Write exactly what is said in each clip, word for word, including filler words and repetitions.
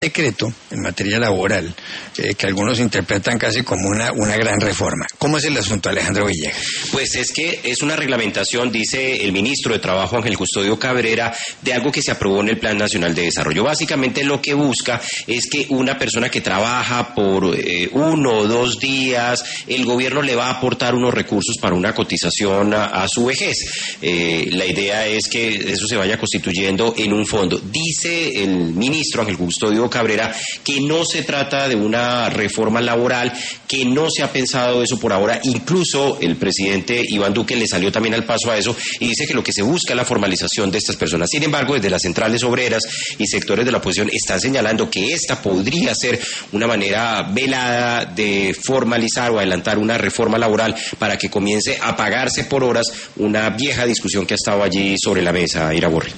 decreto en materia laboral, eh, que algunos interpretan casi como una, una gran reforma. ¿Cómo es el asunto, Alejandro Villegas? Pues es que es una reglamentación, dice el ministro de Trabajo, Ángel Custodio Cabrera, de algo que se aprobó en el Plan Nacional de Desarrollo. Básicamente lo que busca es que una persona que trabaja por eh, uno o dos días, el gobierno le va a aportar unos recursos para una cotización a, a su vejez. Eh, la idea es que eso se vaya constituyendo en un fondo. Dice el ministro Ángel Custodio Cabrera que no se trata de una reforma laboral, que no se ha pensado eso por ahora. Incluso el presidente Iván Duque le salió también al paso a eso y dice que lo que se busca es la formalización de estas personas. Sin embargo, desde las centrales obreras y sectores de la oposición están señalando que esta podría ser una manera velada de formalizar o adelantar una reforma laboral para que comience a pagarse por horas una vieja discusión que ha estado allí sobre la mesa, Iraborri.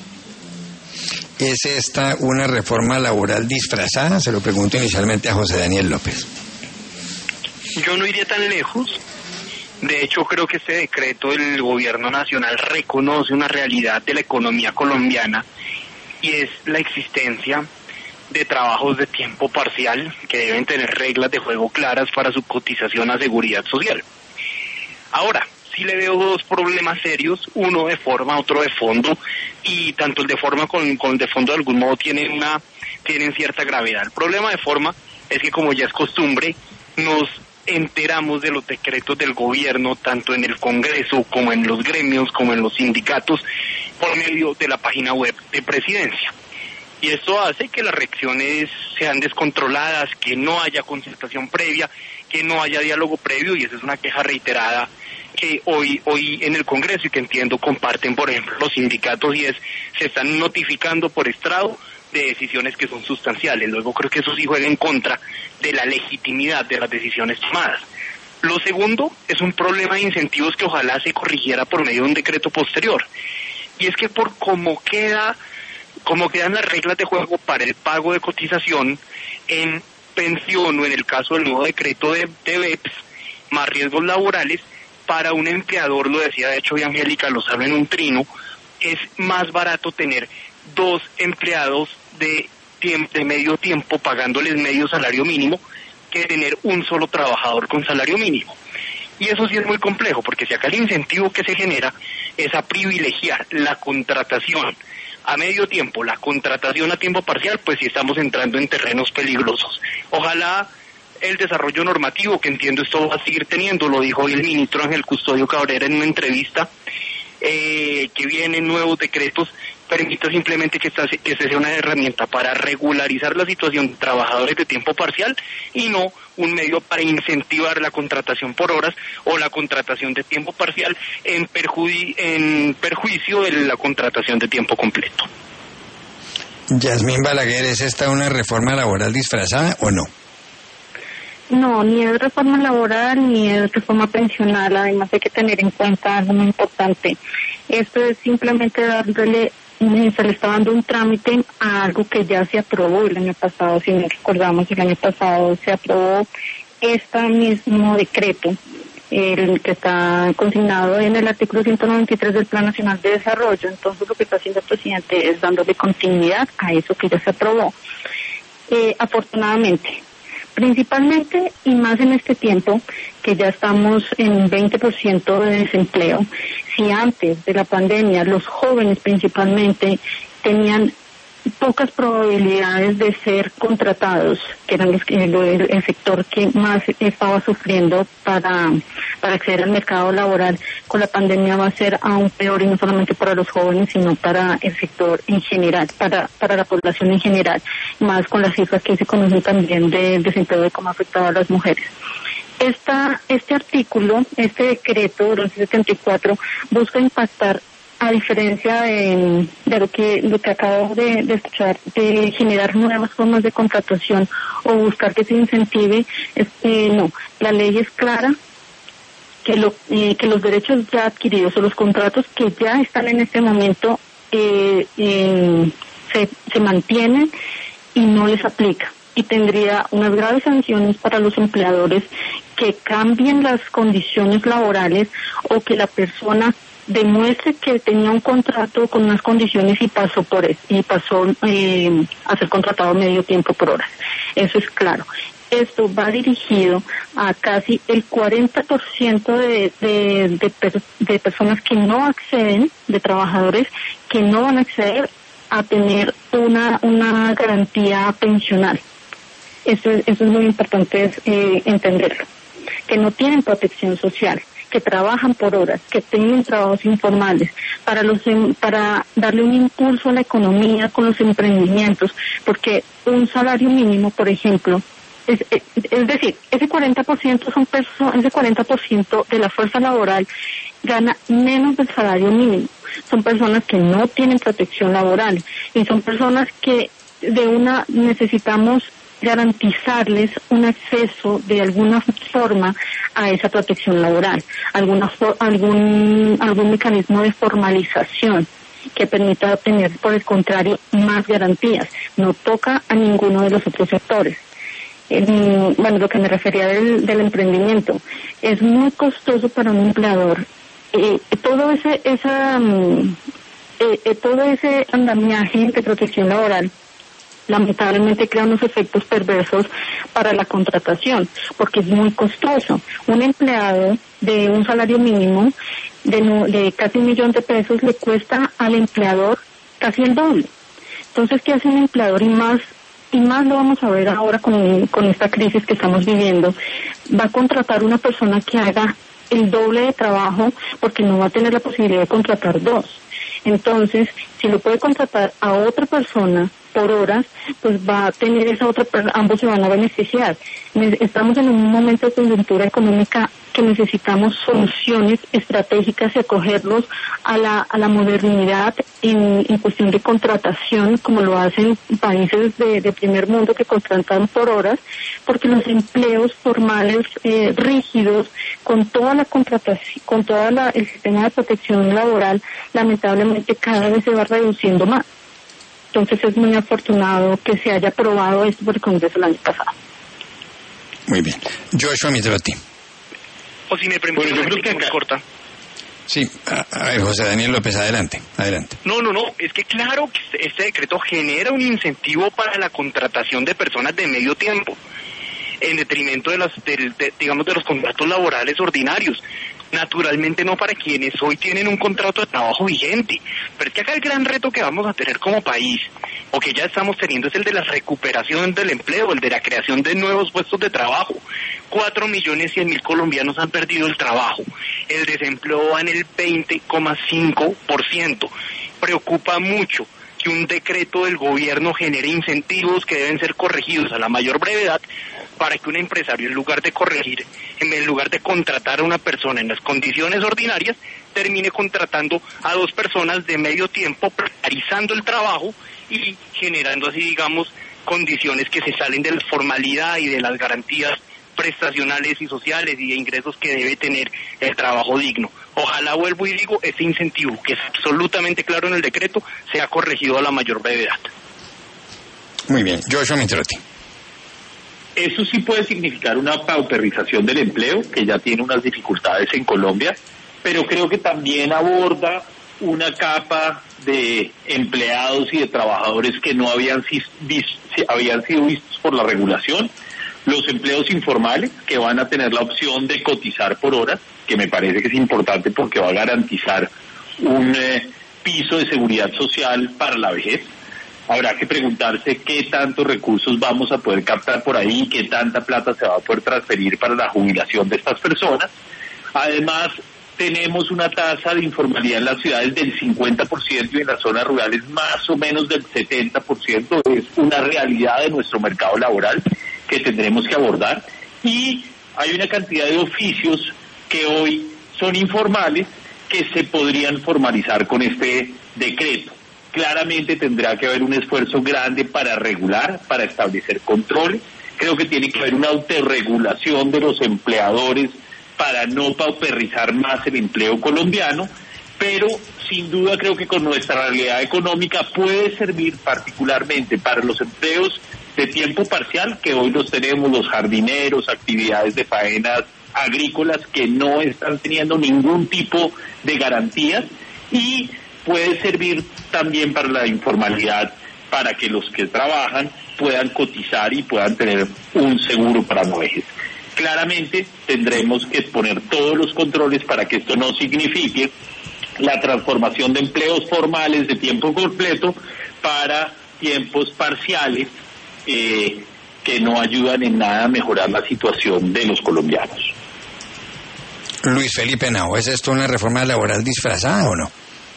¿Es esta una reforma laboral disfrazada? Se lo pregunto inicialmente a José Daniel López. Yo no iría tan lejos. De hecho, creo que este decreto del gobierno nacional reconoce una realidad de la economía colombiana y es la existencia de trabajos de tiempo parcial que deben tener reglas de juego claras para su cotización a seguridad social. Ahora, sí le veo dos problemas serios, uno de forma, otro de fondo, y tanto el de forma como, como el de fondo de algún modo tienen una tienen cierta gravedad. El problema de forma es que, como ya es costumbre, nos enteramos de los decretos del gobierno, tanto en el Congreso como en los gremios, como en los sindicatos, por medio de la página web de Presidencia. Y esto hace que las reacciones sean descontroladas, que no haya concertación previa, que no haya diálogo previo, y esa es una queja reiterada que hoy hoy en el Congreso y que entiendo comparten, por ejemplo, los sindicatos, y es, se están notificando por estrado de decisiones que son sustanciales. Luego creo que eso sí juega en contra de la legitimidad de las decisiones tomadas. Lo segundo es un problema de incentivos que ojalá se corrigiera por medio de un decreto posterior, y es que por cómo queda cómo quedan las reglas de juego para el pago de cotización en pensión o en el caso del nuevo decreto de, de B E P S, más riesgos laborales, para un empleador, lo decía de hecho y Angélica lo sabe en un trino, es más barato tener dos empleados de, tiemp- de medio tiempo pagándoles medio salario mínimo que tener un solo trabajador con salario mínimo. Y eso sí es muy complejo, porque si acá el incentivo que se genera es a privilegiar la contratación a medio tiempo, la contratación a tiempo parcial, pues sí estamos entrando en terrenos peligrosos. Ojalá el desarrollo normativo, que entiendo esto va a seguir teniendo, lo dijo hoy el ministro Ángel Custodio Cabrera en una entrevista, eh, que vienen nuevos decretos, permita simplemente que esta, que esta sea una herramienta para regularizar la situación de trabajadores de tiempo parcial y no un medio para incentivar la contratación por horas o la contratación de tiempo parcial en, perjudi- en perjuicio de la contratación de tiempo completo. Yasmín Balaguer, ¿es esta una reforma laboral disfrazada o no? No, ni es reforma laboral ni es reforma pensional. Además hay que tener en cuenta algo muy importante. Esto es simplemente dándole, se le está dando un trámite a algo que ya se aprobó el año pasado. Si nos recordamos, el año pasado se aprobó este mismo decreto, el que está consignado en el artículo ciento noventa y tres del Plan Nacional de Desarrollo. Entonces lo que está haciendo el presidente es dándole continuidad a eso que ya se aprobó. Eh, afortunadamente, principalmente y más en este tiempo que ya estamos en un veinte por ciento de desempleo, si antes de la pandemia los jóvenes principalmente tenían pocas probabilidades de ser contratados, que eran los que, el, el sector que más estaba sufriendo para, para acceder al mercado laboral, con la pandemia va a ser aún peor, y no solamente para los jóvenes, sino para el sector en general, para, para la población en general, más con las cifras que se conocen también del desempleo de cómo ha afectado a las mujeres. Esta, este artículo, este decreto de setenta y cuatro, busca impactar, a diferencia de, de lo que lo que acabo de, de escuchar, de generar nuevas formas de contratación o buscar que se incentive, este, no, la ley es clara, que, lo, eh, que los derechos ya adquiridos o los contratos que ya están en este momento eh, eh, se, se mantienen y no les aplica. Y tendría unas graves sanciones para los empleadores que cambien las condiciones laborales o que la persona demuestre que tenía un contrato con unas condiciones y pasó por eso, y pasó eh, a ser contratado medio tiempo por horas. Eso es claro. Esto va dirigido a casi el cuarenta por ciento de, de, de, per, de personas que no acceden, de trabajadores que no van a acceder a tener una, una garantía pensional. Eso, eso es muy importante eh, entenderlo. Que no tienen protección social, que trabajan por horas, que tienen trabajos informales, para los para darle un impulso a la economía con los emprendimientos, porque un salario mínimo, por ejemplo, es, es, es decir, ese cuarenta por ciento son perso- ese cuarenta por ciento de la fuerza laboral gana menos del salario mínimo. Son personas que no tienen protección laboral y son personas que de una necesitamos garantizarles un acceso de alguna forma a esa protección laboral, alguna for, algún algún mecanismo de formalización que permita obtener, por el contrario, más garantías. No toca a ninguno de los otros sectores. Eh, bueno, lo que me refería del, del emprendimiento, es muy costoso para un empleador. Eh, todo ese esa um, eh, eh, todo ese andamiaje de protección laboral lamentablemente crea unos efectos perversos para la contratación, porque es muy costoso. Un empleado de un salario mínimo de, de casi un millón de pesos le cuesta al empleador casi el doble. Entonces, ¿qué hace un empleador? Y más y más lo vamos a ver ahora con, con esta crisis que estamos viviendo. Va a contratar una persona que haga el doble de trabajo porque no va a tener la posibilidad de contratar dos. Entonces, si lo puede contratar a otra persona por horas, pues va a tener esa otra persona, ambos se van a beneficiar. Estamos en un momento de coyuntura económica que necesitamos soluciones estratégicas y acogerlos a la, a la modernidad en, en cuestión de contratación, como lo hacen países de, de primer mundo que contratan por horas, porque los empleos formales eh, rígidos, con toda la contratación, con todo el sistema de protección laboral, lamentablemente cada vez se va reduciendo más. Entonces es muy afortunado que se haya aprobado esto por el Congreso el año pasado. Muy bien. Joshua Mitrotti. O si me permite, bueno, yo creo que acá corta. Sí, a, a ver, José Daniel López, adelante, adelante. No, no, no, es que claro que este decreto genera un incentivo para la contratación de personas de medio tiempo, en detrimento de, las, de, de digamos, de los contratos laborales ordinarios. Naturalmente no para quienes hoy tienen un contrato de trabajo vigente, pero es que acá el gran reto que vamos a tener como país, o que ya estamos teniendo, es el de la recuperación del empleo, el de la creación de nuevos puestos de trabajo. Cuatro millones cien mil colombianos han perdido el trabajo, el desempleo va en el veinte coma cinco por ciento. Preocupa mucho que un decreto del gobierno genere incentivos que deben ser corregidos a la mayor brevedad para que un empresario, en lugar de corregir, en lugar de contratar a una persona en las condiciones ordinarias, termine contratando a dos personas de medio tiempo, precarizando el trabajo y generando así, digamos, condiciones que se salen de la formalidad y de las garantías prestacionales y sociales y de ingresos que debe tener el trabajo digno. Ojalá, vuelvo y digo, ese incentivo, que es absolutamente claro en el decreto, sea corregido a la mayor brevedad. Muy bien. Joshua Mitrotti. Eso sí puede significar una pauperización del empleo, que ya tiene unas dificultades en Colombia, pero creo que también aborda una capa de empleados y de trabajadores que no habían, habían sido vistos por la regulación, los empleos informales, que van a tener la opción de cotizar por horas, que me parece que es importante porque va a garantizar un eh, piso de seguridad social para la vejez. Habrá que preguntarse qué tantos recursos vamos a poder captar por ahí, qué tanta plata se va a poder transferir para la jubilación de estas personas. Además, tenemos una tasa de informalidad en las ciudades del cincuenta por ciento y en las zonas rurales más o menos del setenta por ciento. Es una realidad de nuestro mercado laboral que tendremos que abordar. Y hay una cantidad de oficios que hoy son informales que se podrían formalizar con este decreto. Claramente tendrá que haber un esfuerzo grande para regular, para establecer controles. Creo que tiene que haber una autorregulación de los empleadores para no pauperizar más el empleo colombiano, pero sin duda creo que con nuestra realidad económica puede servir particularmente para los empleos de tiempo parcial, que hoy los tenemos, los jardineros, actividades de faenas agrícolas que no están teniendo ningún tipo de garantías, y puede servir también para la informalidad, para que los que trabajan puedan cotizar y puedan tener un seguro para no vejez. Claramente tendremos que poner todos los controles para que esto no signifique la transformación de empleos formales de tiempo completo para tiempos parciales eh, que no ayudan en nada a mejorar la situación de los colombianos. Luis Felipe Henao, ¿es esto una reforma laboral disfrazada o no?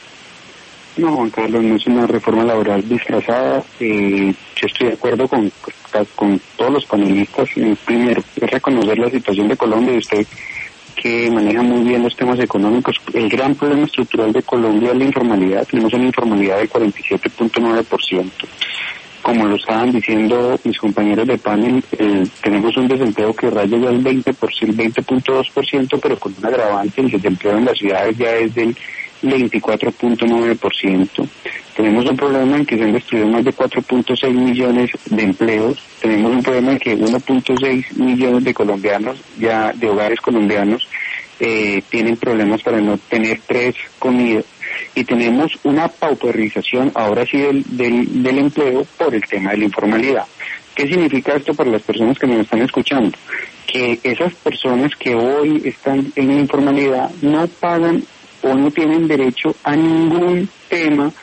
No, Juan Carlos, no es una reforma laboral disfrazada. Eh, yo estoy de acuerdo con, con todos los panelistas. Primero, es reconocer la situación de Colombia, y usted que maneja muy bien los temas económicos. El gran problema estructural de Colombia es la informalidad. Tenemos una informalidad del cuarenta y siete punto nueve por ciento. Como lo estaban diciendo mis compañeros de panel, eh, tenemos un desempleo que raya ya el veinte por ciento, veinte punto dos por ciento, pero con un agravante. El desempleo en las ciudades ya es del veinticuatro punto nueve por ciento. Tenemos un problema en que se han destruido más de cuatro punto seis millones de empleos. Tenemos un problema en que uno punto seis millones de colombianos, ya de hogares colombianos, eh, tienen problemas para no tener tres comidas. Y tenemos una pauperización ahora sí del, del, del empleo por el tema de la informalidad. ¿Qué significa esto para las personas que nos están escuchando? Que esas personas que hoy están en la informalidad no pagan o no tienen derecho a ningún tema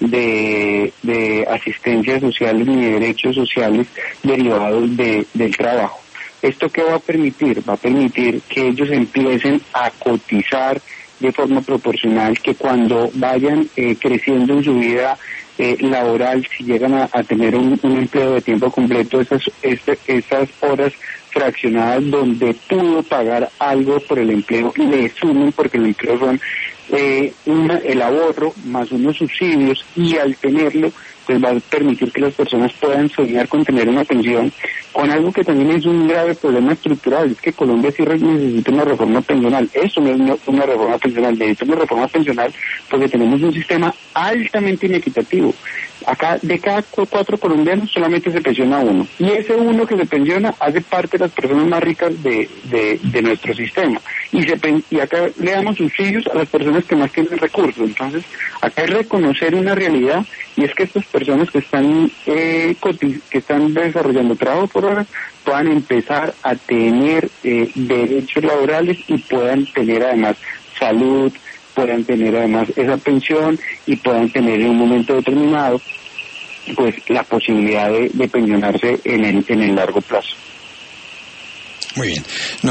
de, de asistencia social ni de derechos sociales derivados de, del trabajo. ¿Esto qué va a permitir? Va a permitir que ellos empiecen a cotizar de forma proporcional, que cuando vayan eh, creciendo en su vida eh, laboral, si llegan a, a tener un, un empleo de tiempo completo, esas, este, esas horas fraccionadas donde pudo pagar algo por el empleo, le sumen, porque el empleo son eh, una, el ahorro más unos subsidios, y al tenerlo pues va a permitir que las personas puedan soñar con tener una pensión, con algo que también es un grave problema estructural. Es que Colombia sí necesita una reforma pensional. Eso no es una reforma pensional, necesita una reforma pensional porque tenemos un sistema altamente inequitativo. Acá de cada cuatro colombianos solamente se pensiona uno, y ese uno que se pensiona hace parte de las personas más ricas de, de, de nuestro sistema, y, se, y acá le damos subsidios a las personas que más tienen recursos. Entonces acá es reconocer una realidad, y es que estas personas que están eh, que están desarrollando trabajo por hora puedan empezar a tener eh, derechos laborales, y puedan tener además salud, puedan tener además esa pensión, y puedan tener en un momento determinado pues la posibilidad de, de pensionarse en el en el largo plazo. Muy bien. No.